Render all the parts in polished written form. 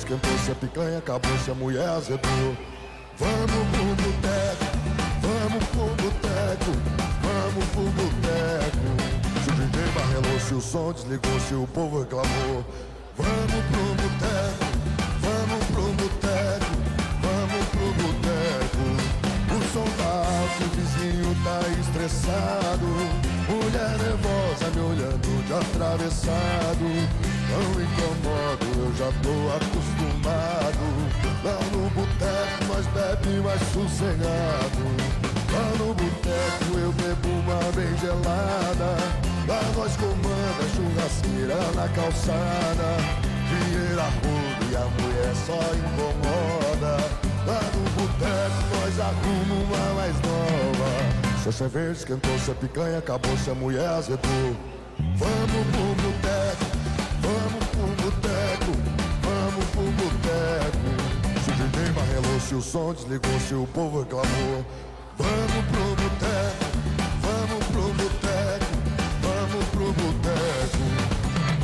esquentou-se a picanha, acabou-se a mulher azedou. Vamos pro boteco, vamos pro boteco, vamos pro boteco. Se o DJ barrelou, se o som desligou, se o povo reclamou. Vamos pro boteco, vamos pro boteco, vamos pro boteco. O som tá alto, o vizinho tá estressado. Mulher nervosa me olhando de atravessado. Não incomodo, eu já tô acostumado. Lá no boteco nós bebe mais sossegado. Lá no boteco eu bebo uma bem gelada. Lá nós comanda churrasqueira na calçada. Dinheiro a rodo e a mulher só incomoda. Lá no boteco nós arrumamos uma mais nova. Se a cerveja esquentou-se a picanha, acabou-se a mulher azedou. Vamos pro boteco, vamos pro boteco, vamos pro boteco. Se o DJ barrelou, se o som desligou, se o povo reclamou. Vamos pro boteco, vamos pro boteco, vamos pro boteco.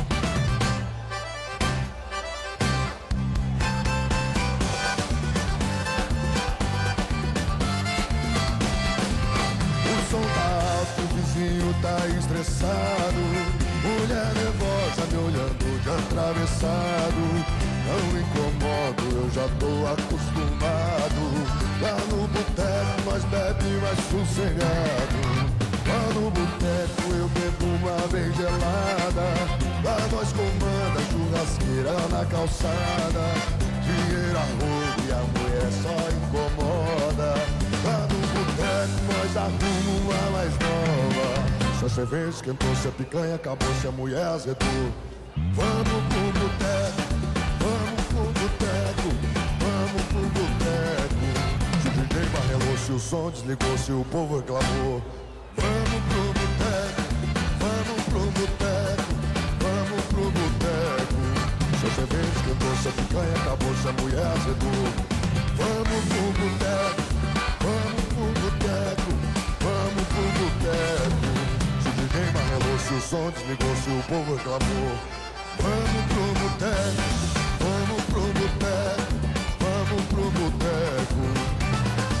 O som tá alto, o vizinho tá estressado. Mulher nervosa me olhando de atravessado. Não incomodo, eu já tô acostumado. Lá no boteco nós bebe mais sossegado. Lá no boteco eu bebo uma bem gelada. Lá nós comanda churrasqueira na calçada. Dinheiro a rodo e a mulher só incomoda. Lá no boteco nós arrumamos uma mais nova. Se a cerveja esquentou-se a picanha, acabou-se a mulher azedou. Vamos pro boteco, vamos pro boteco, vamos pro boteco. Se o DJ barrelou, se o som desligou, se o povo reclamou. Vamos pro boteco, vamos pro boteco, vamos pro boteco. Se a cerveja esquentou-se a picanha, acabou-se a mulher azedou. Vamos pro boteco, vamos pro boteco, vamos pro boteco. Se o DJ barrelou, se o som desligou, se o povo reclamou. Vamos pro boteco, vamos pro boteco, vamos pro boteco.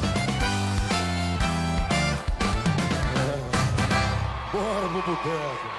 Bora pro boteco.